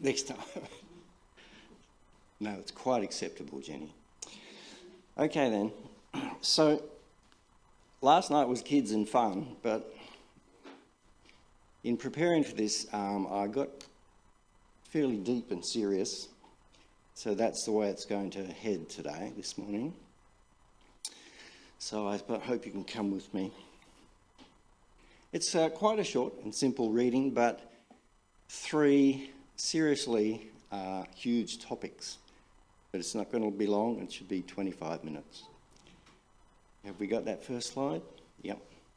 Next time. No, it's quite acceptable, Jenny. Okay then. So, last night was kids and fun, but in preparing for this, I got fairly deep and serious. So that's the way it's going to head today, this morning. So I hope you can come with me. It's quite a short and simple reading, but three seriously huge topics. But it's not going to be long, it should be 25 minutes. Have we got that first slide? Yep.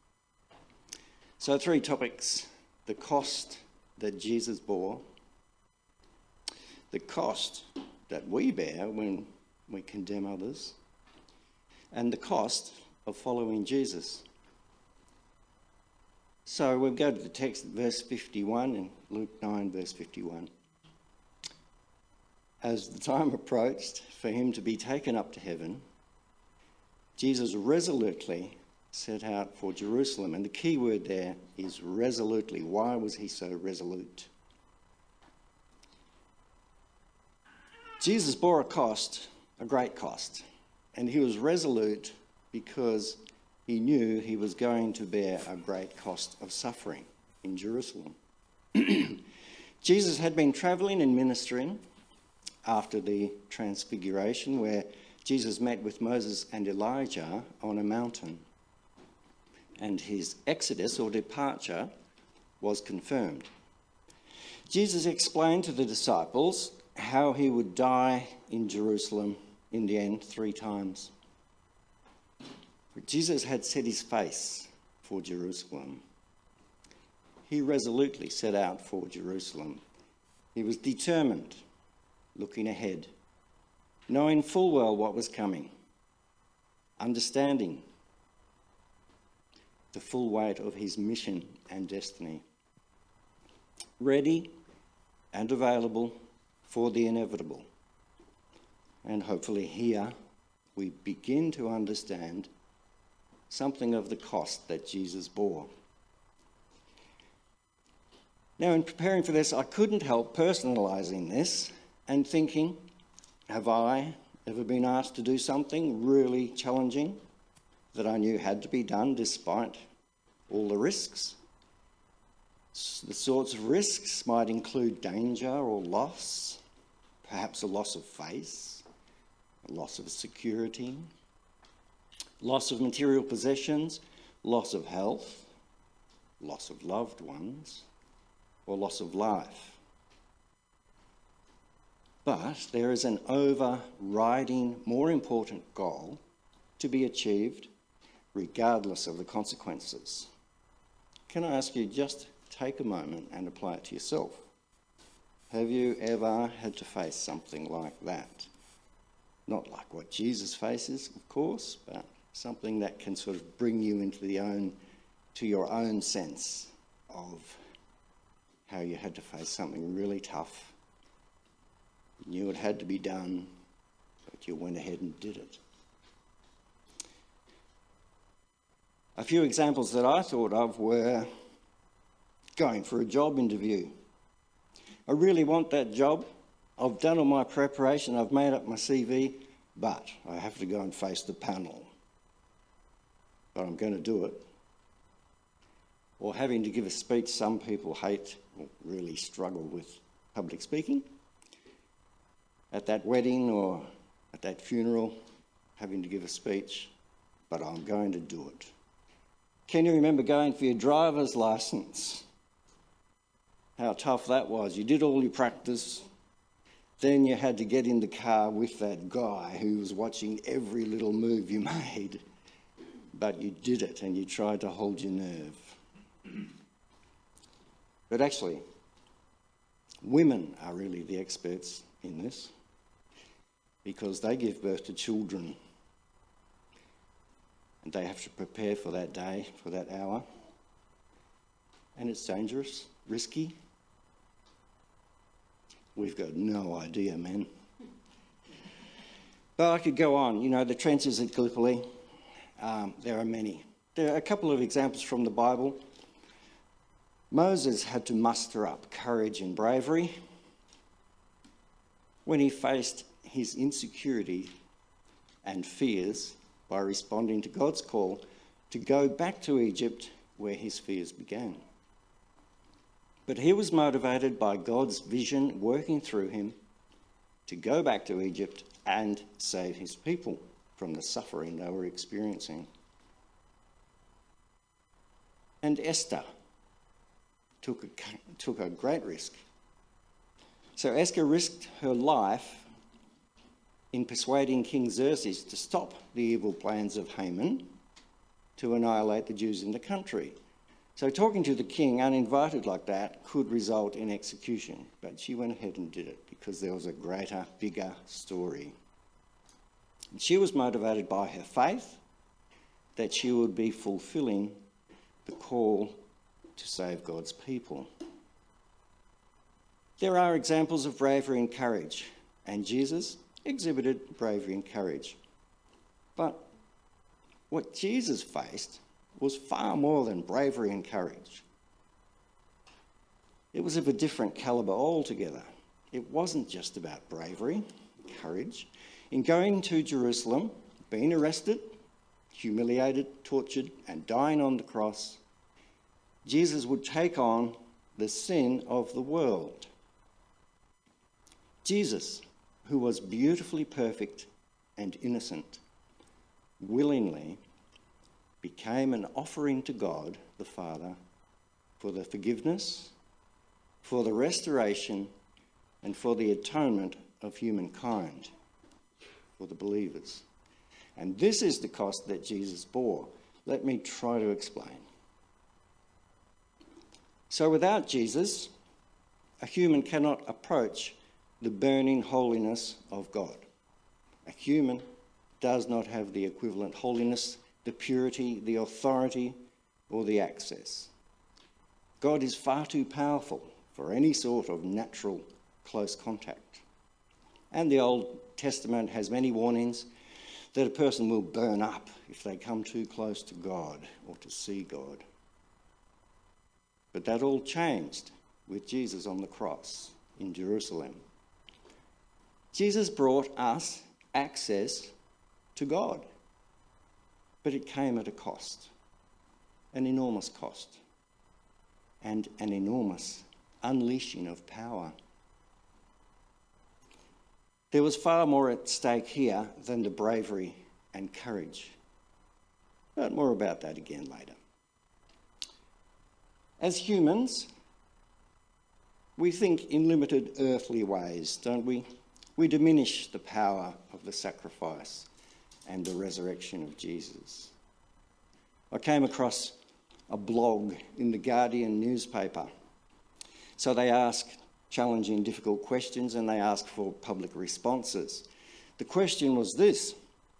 So 3 topics: the cost that Jesus bore, the cost that we bear when we condemn others, and the cost of following Jesus. So we'll go to the text at verse 51 in Luke 9, verse 51. As the time approached for him to be taken up to heaven, Jesus resolutely set out for Jerusalem. And the key word there is resolutely. Why was he so resolute? Jesus bore a cost, a great cost, and he was resolute because he knew he was going to bear a great cost of suffering in Jerusalem. Jesus had been travelling and ministering after the Transfiguration, where Jesus met with Moses and Elijah on a mountain, and his exodus or departure was confirmed. Jesus explained to the disciples how he would die in Jerusalem in the end 3 times. Jesus had set his face for Jerusalem. He resolutely set out for Jerusalem. He was determined, looking ahead, knowing full well what was coming, understanding the full weight of his mission and destiny, ready and available for the inevitable. And hopefully here we begin to understand something of the cost that Jesus bore. Now, in preparing for this, I couldn't help personalising this and thinking, have I ever been asked to do something really challenging that I knew had to be done despite all the risks? The sorts of risks might include danger or loss, perhaps a loss of face, a loss of security, loss of material possessions, loss of health, loss of loved ones, or loss of life. But there is an overriding, more important goal to be achieved regardless of the consequences. Can I ask you just take a moment and apply it to yourself? Have you ever had to face something like that? Not like what Jesus faces, of course, but something that can sort of bring you into your own sense of how you had to face something really tough. You knew it had to be done, but you went ahead and did it. A few examples that I thought of were going for a job interview. I really want that job. I've done all my preparation, I've made up my CV, but I have to go and face the panel. But I'm going to do it. Or having to give a speech. Some people hate or really struggle with public speaking. At that wedding or at that funeral, having to give a speech, but I'm going to do it. Can you remember going for your driver's licence? How tough that was. You did all your practice, then you had to get in the car with that guy who was watching every little move you made, but you did it and you tried to hold your nerve. But actually, women are really the experts in this, because they give birth to children and they have to prepare for that day, for that hour. And it's dangerous, risky. We've got no idea, men. But I could go on. You know, the trenches at Gallipoli, there are many. There are a couple of examples from the Bible. Moses had to muster up courage and bravery when he faced his insecurity and fears by responding to God's call to go back to Egypt where his fears began. But he was motivated by God's vision working through him to go back to Egypt and save his people from the suffering they were experiencing. And Esther took a great risk. So Esther risked her life in persuading King Xerxes to stop the evil plans of Haman to annihilate the Jews in the country. So talking to the king uninvited like that could result in execution, but she went ahead and did it because there was a greater, bigger story. And she was motivated by her faith that she would be fulfilling the call to save God's people. There are examples of bravery and courage, and Jesus exhibited bravery and courage. But what Jesus faced was far more than bravery and courage. It was of a different calibre altogether. It wasn't just about bravery, courage. In going to Jerusalem, being arrested, humiliated, tortured, and dying on the cross, Jesus would take on the sin of the world. Jesus, who was beautifully perfect and innocent, willingly became an offering to God the Father for the forgiveness, for the restoration, and for the atonement of humankind, for the believers. And this is the cost that Jesus bore. Let me try to explain. So without Jesus, a human cannot approach the burning holiness of God. A human does not have the equivalent holiness, the purity, the authority, or the access. God is far too powerful for any sort of natural close contact. And the Old Testament has many warnings that a person will burn up if they come too close to God or to see God. But that all changed with Jesus on the cross in Jerusalem. Jesus brought us access to God, but it came at a cost, an enormous cost, and an enormous unleashing of power. There was far more at stake here than the bravery and courage. But more about that again later. As humans, we think in limited earthly ways, don't we? We diminish the power of the sacrifice and the resurrection of Jesus. I came across a blog in the Guardian newspaper. So they ask challenging, difficult questions and they ask for public responses. The question was this: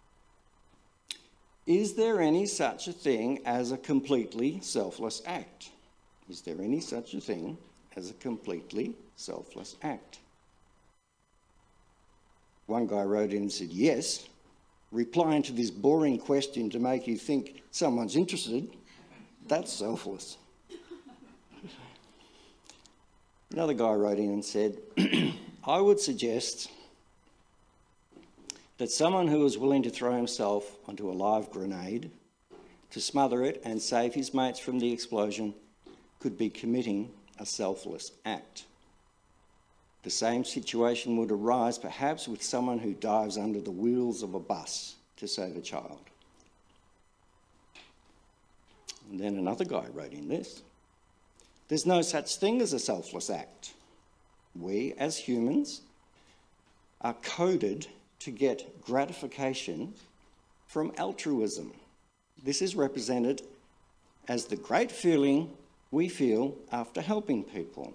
is there any such a thing as a completely selfless act? Is there any such a thing as a completely selfless act? One guy wrote in and said, yes, replying to this boring question to make you think someone's interested, that's selfless. Another guy wrote in and said, I would suggest that someone who is willing to throw himself onto a live grenade to smother it and save his mates from the explosion could be committing a selfless act. The same situation would arise perhaps with someone who dives under the wheels of a bus to save a child. And then another guy wrote in this: there's no such thing as a selfless act. We, as humans, are coded to get gratification from altruism. This is represented as the great feeling we feel after helping people.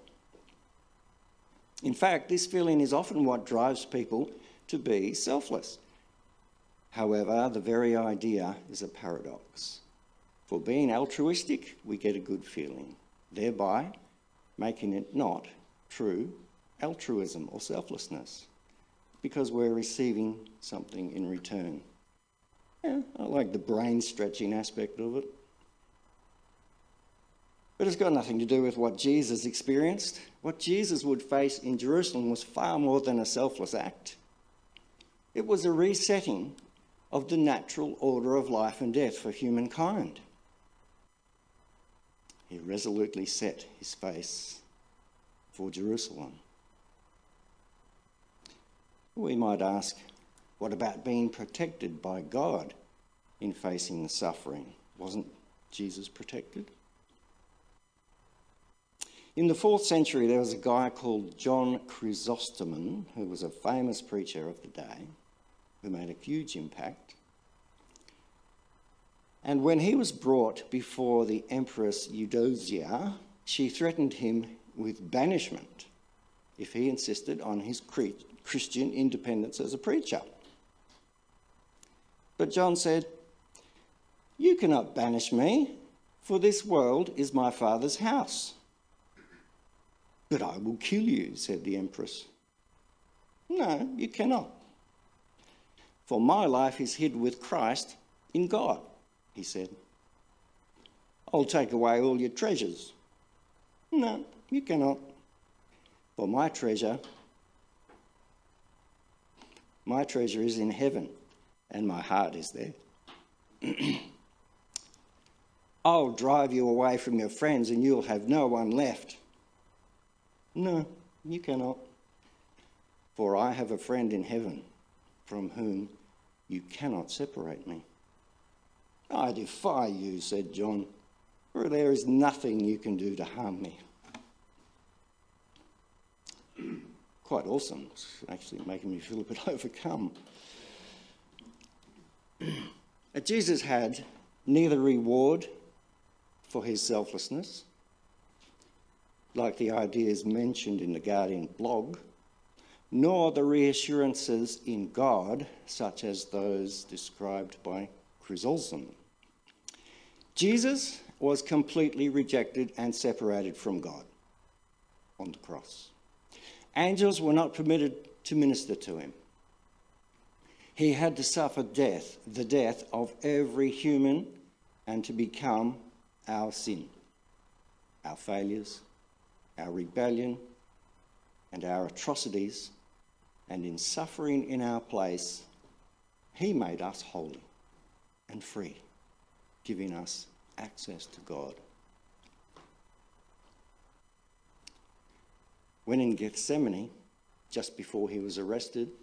In fact, this feeling is often what drives people to be selfless. However, the very idea is a paradox. For being altruistic, we get a good feeling, thereby making it not true altruism or selflessness, because we're receiving something in return. Yeah, I like the brain-stretching aspect of it. But it's got nothing to do with what Jesus experienced. What Jesus would face in Jerusalem was far more than a selfless act. It was a resetting of the natural order of life and death for humankind. He resolutely set his face for Jerusalem. We might ask, what about being protected by God in facing the suffering? Wasn't Jesus protected? In the 4th century, there was a guy called John Chrysostom, who was a famous preacher of the day, who made a huge impact. And when he was brought before the Empress Eudocia, she threatened him with banishment if he insisted on his Christian independence as a preacher. But John said, "You cannot banish me, for this world is my Father's house." "But I will kill you," said the Empress. "No, you cannot. For my life is hid with Christ in God," he said. "I'll take away all your treasures." "No, you cannot. For my treasure is in heaven, and my heart is there." "I'll drive you away from your friends, and you'll have no one left." "No, you cannot. For I have a friend in heaven, from whom you cannot separate me." "I defy you," said John, "for there is nothing you can do to harm me." Quite awesome. It's actually making me feel a bit overcome. Jesus had neither reward for his selflessness, like the ideas mentioned in the Guardian blog, nor the reassurances in God, such as those described by Chrysostom. Jesus was completely rejected and separated from God on the cross. Angels were not permitted to minister to him. He had to suffer death, the death of every human, and to become our sin, our failures, our rebellion, and our atrocities. And in suffering in our place, he made us holy and free, giving us access to God. When in Gethsemane, just before he was arrested,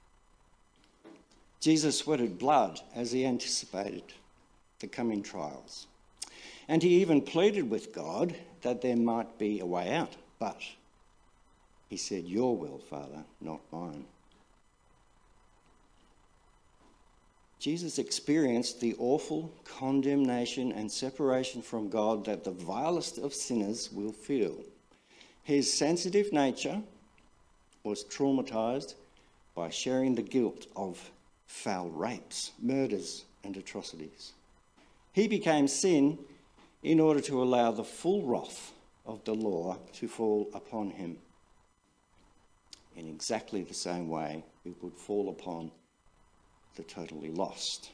Jesus sweated blood as he anticipated the coming trials. And he even pleaded with God that there might be a way out. But he said, "Your will, Father, not mine." Jesus experienced the awful condemnation and separation from God that the vilest of sinners will feel. His sensitive nature was traumatised by sharing the guilt of foul rapes, murders, and atrocities. He became sin in order to allow the full wrath of the law to fall upon him. In exactly the same way it would fall upon the totally lost.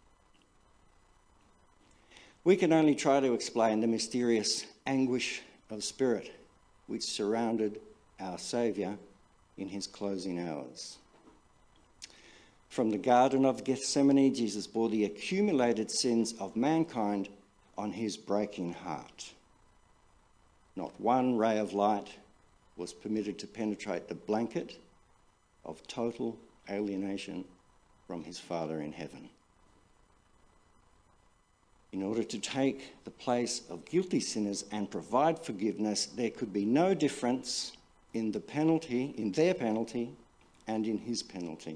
We can only try to explain the mysterious anguish of spirit which surrounded our Saviour in his closing hours. From the Garden of Gethsemane, Jesus bore the accumulated sins of mankind on his breaking heart. Not one ray of light was permitted to penetrate the blanket of total alienation from his Father in heaven. In order to take the place of guilty sinners and provide forgiveness, there could be no difference in their penalty, and in his penalty.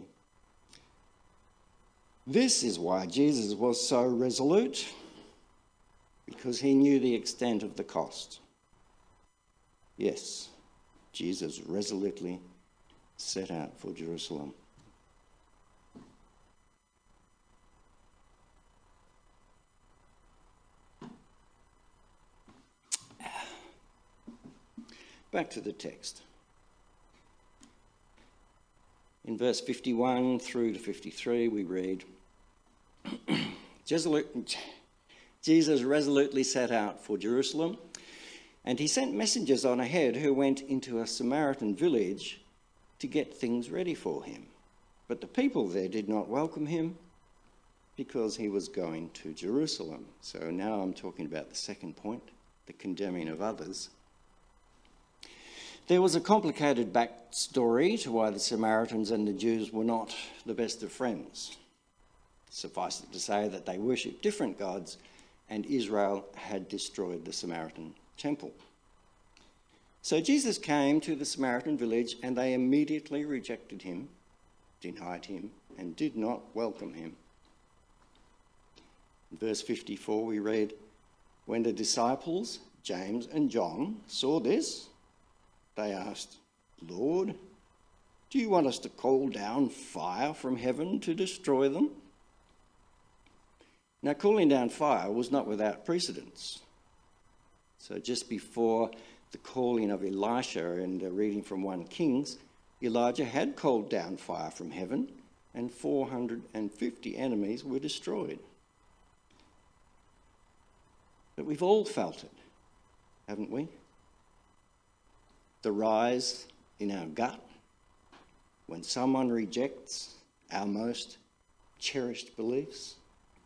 This is why Jesus was so resolute, because he knew the extent of the cost. Yes, Jesus resolutely set out for Jerusalem. Back to the text. In verse 51 through to 53, we read, Jesus resolutely set out for Jerusalem. And he sent messengers on ahead who went into a Samaritan village to get things ready for him. But the people there did not welcome him because he was going to Jerusalem. So now I'm talking about the second point, the condemning of others. There was a complicated backstory to why the Samaritans and the Jews were not the best of friends. Suffice it to say that they worshipped different gods, and Israel had destroyed the Samaritan temple. So Jesus came to the Samaritan village, and they immediately rejected him, denied him, and did not welcome him. In verse 54 we read, "When the disciples, James and John, saw this, they asked, 'Lord, do you want us to call down fire from heaven to destroy them?'" Now, calling down fire was not without precedence. So just before the calling of Elisha and reading from 1 Kings, Elijah had called down fire from heaven and 450 enemies were destroyed. But we've all felt it, haven't we? The rise in our gut when someone rejects our most cherished beliefs.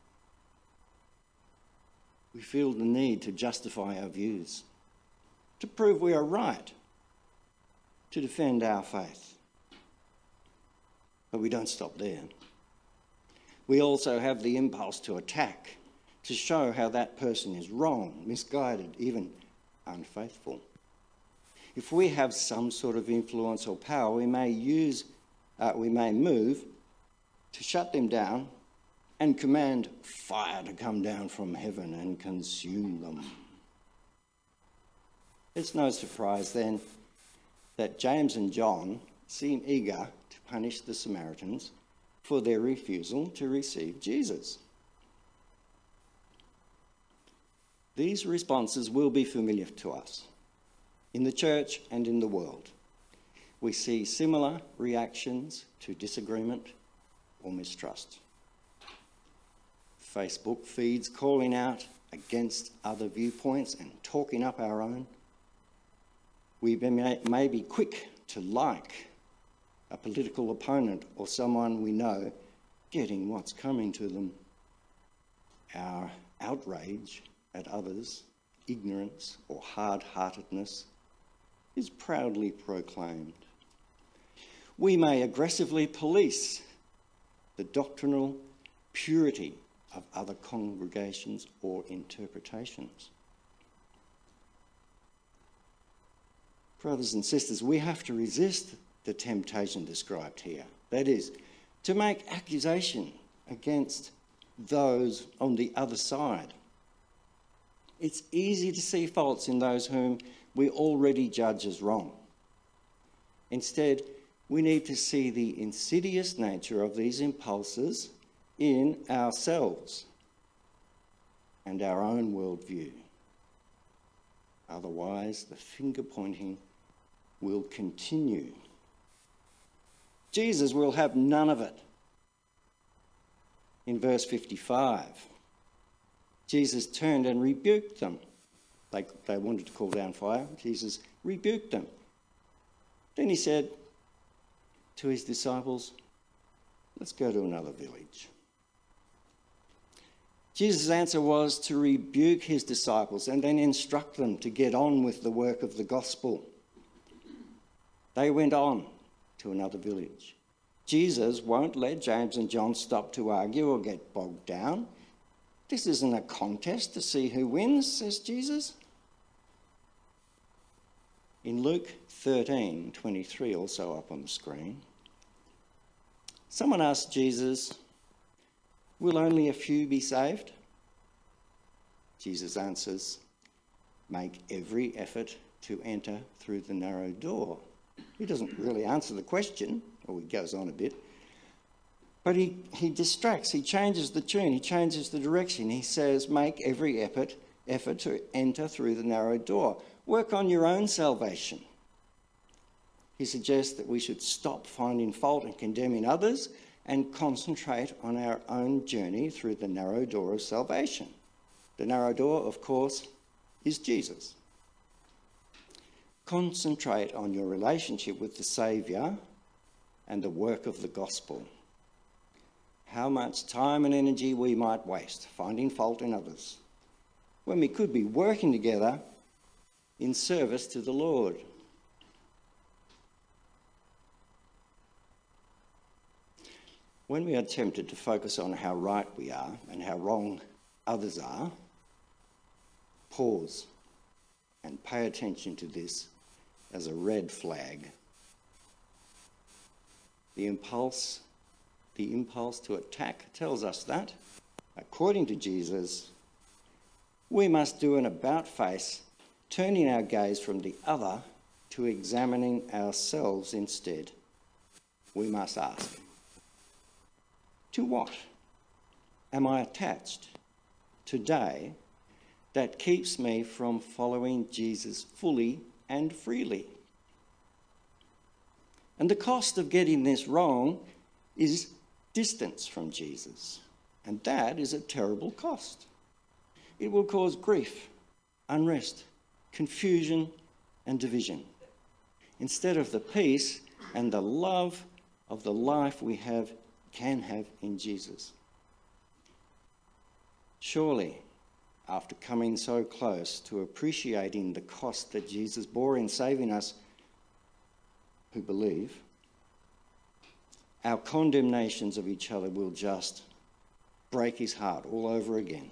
We feel the need to justify our views, to prove we are right, to defend our faith. But we don't stop there. We also have the impulse to attack, to show how that person is wrong, misguided, even unfaithful. If we have some sort of influence or power, we may move to shut them down and command fire to come down from heaven and consume them. It's no surprise then that James and John seem eager to punish the Samaritans for their refusal to receive Jesus. These responses will be familiar to us in the church and in the world. We see similar reactions to disagreement or mistrust. Facebook feeds calling out against other viewpoints and talking up our own. We may be quick to like a political opponent or someone we know getting what's coming to them. Our outrage at others, ignorance or hard-heartedness is proudly proclaimed. We may aggressively police the doctrinal purity of other congregations or interpretations. Brothers and sisters, we have to resist the temptation described here. That is, to make accusation against those on the other side. It's easy to see faults in those whom we already judge as wrong. Instead, we need to see the insidious nature of these impulses in ourselves and our own worldview. Otherwise, the finger pointing will continue. Jesus will have none of it. In verse 55, Jesus turned and rebuked them. They wanted to call down fire. Jesus rebuked them. Then he said to his disciples, "Let's go to another village." Jesus' answer was to rebuke his disciples and then instruct them to get on with the work of the gospel. They went on to another village. Jesus won't let James and John stop to argue or get bogged down. This isn't a contest to see who wins, says Jesus. In Luke 13:23, also up on the screen, someone asked Jesus, "Will only a few be saved?" Jesus answers, "Make every effort to enter through the narrow door." He doesn't really answer the question, or he goes on a bit, but he distracts, he changes the tune, he changes the direction. He says, make every effort to enter through the narrow door. Work on your own salvation. He suggests that we should stop finding fault and condemning others and concentrate on our own journey through the narrow door of salvation. The narrow door, of course, is Jesus. Concentrate on your relationship with the Saviour and the work of the gospel. How much time and energy we might waste finding fault in others when we could be working together in service to the Lord. When we are tempted to focus on how right we are and how wrong others are, pause and pay attention to this as a red flag. The impulse to attack tells us that, according to Jesus, we must do an about-face, turning our gaze from the other to examining ourselves instead. We must ask, to what am I attached today that keeps me from following Jesus fully and freely? And the cost of getting this wrong is distance from Jesus. And that is a terrible cost. It will cause grief, unrest, confusion, and division, instead of the peace and the love of the life we can have in Jesus. Surely, after coming so close to appreciating the cost that Jesus bore in saving us who believe, our condemnations of each other will just break his heart all over again.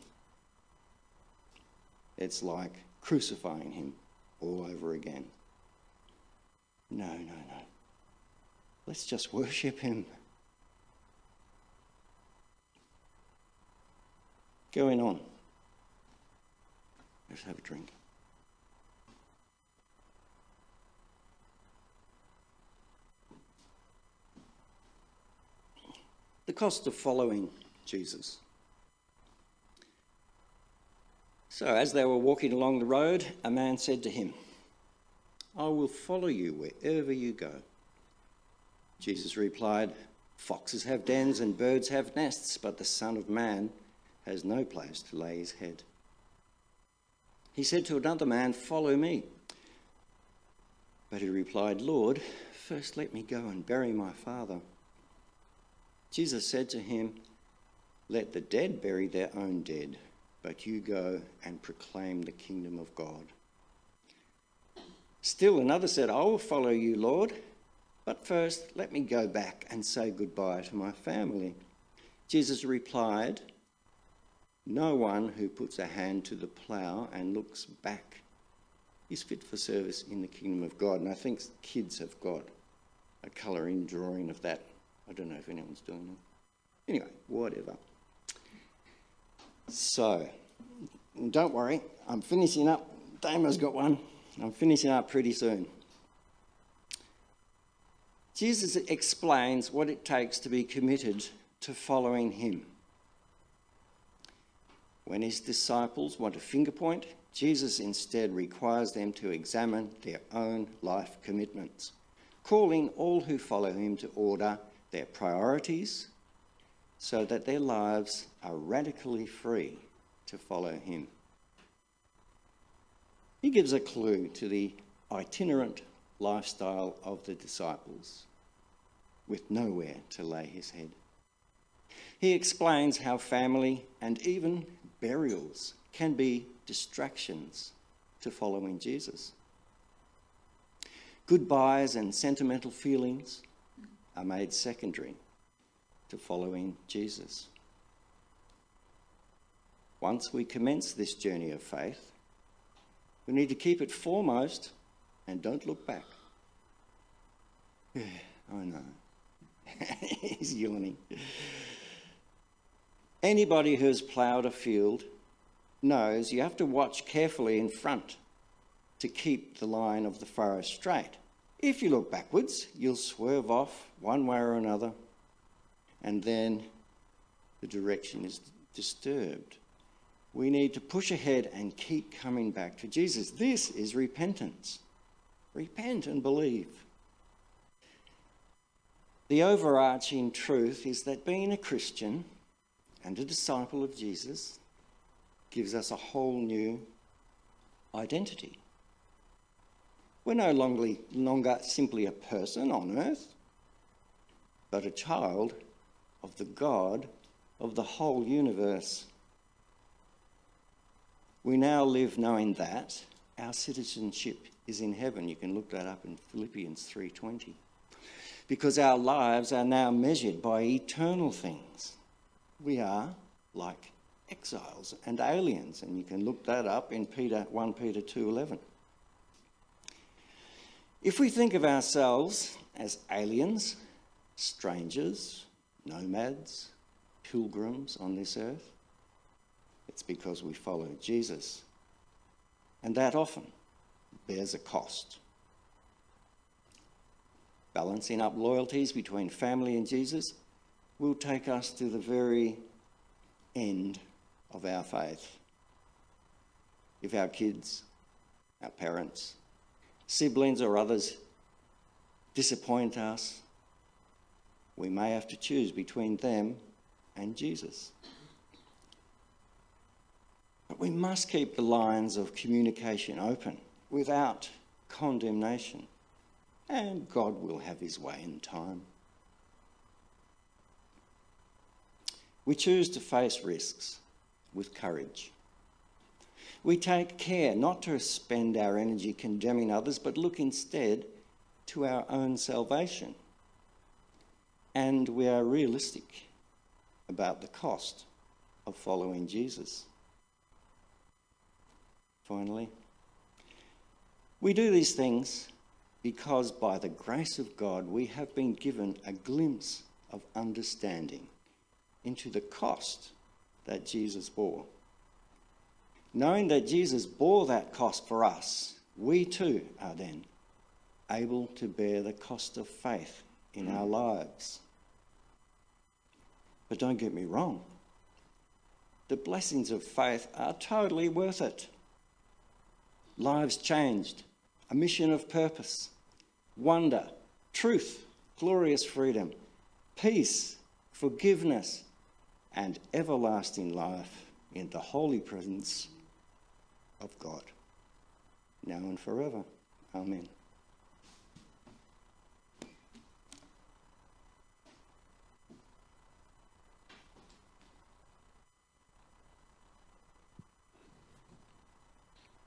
It's like crucifying him all over again. No. Let's just worship him. Going on. Let's have a drink. The cost of following Jesus. So as they were walking along the road, a man said to him, "I will follow you wherever you go." Jesus replied, "Foxes have dens and birds have nests, but the Son of Man has no place to lay his head." He said to another man, "Follow me." But he replied, "Lord, first let me go and bury my father." Jesus said to him, "Let the dead bury their own dead, but you go and proclaim the kingdom of God." Still another said, "I will follow you, Lord, but first let me go back and say goodbye to my family." Jesus replied, "No one who puts a hand to the plough and looks back is fit for service in the kingdom of God." And I think kids have got a colouring drawing of that. I don't know if anyone's doing that. Anyway, whatever. So, don't worry, I'm finishing up. Dama's got one. I'm finishing up pretty soon. Jesus explains what it takes to be committed to following him. When his disciples want a finger point, Jesus instead requires them to examine their own life commitments, calling all who follow him to order their priorities so that their lives are radically free to follow him. He gives a clue to the itinerant lifestyle of the disciples with nowhere to lay his head. He explains how family and even burials can be distractions to following Jesus. Goodbyes and sentimental feelings are made secondary to following Jesus. Once we commence this journey of faith, we need to keep it foremost and don't look back. I know. He's yawning. Anybody who's ploughed a field knows you have to watch carefully in front to keep the line of the furrow straight. If you look backwards, you'll swerve off one way or another, and then the direction is disturbed. We need to push ahead and keep coming back to Jesus. This is repentance. Repent and believe. The overarching truth is that being a Christian and a disciple of Jesus gives us a whole new identity. We're no longer simply a person on earth, but a child of the God of the whole universe. We now live knowing that our citizenship is in heaven. You can look that up in Philippians 3:20. Because our lives are now measured by eternal things. We are like exiles and aliens, and you can look that up in 1 Peter 2:11. If we think of ourselves as aliens, strangers, nomads, pilgrims on this earth, it's because we follow Jesus. And that often bears a cost. Balancing up loyalties between family and Jesus will take us to the very end of our faith. If our kids, our parents, siblings or others disappoint us, we may have to choose between them and Jesus. But we must keep the lines of communication open without condemnation, and God will have his way in time. We choose to face risks with courage. We take care not to spend our energy condemning others, but look instead to our own salvation. And we are realistic about the cost of following Jesus. Finally, we do these things because by the grace of God we have been given a glimpse of understanding into the cost that Jesus bore. Knowing that Jesus bore that cost for us, we too are then able to bear the cost of faith in our lives. But don't get me wrong, the blessings of faith are totally worth it. Lives changed, a mission of purpose, wonder, truth, glorious freedom, peace, forgiveness, and everlasting life in the holy presence of God, now and forever. Amen.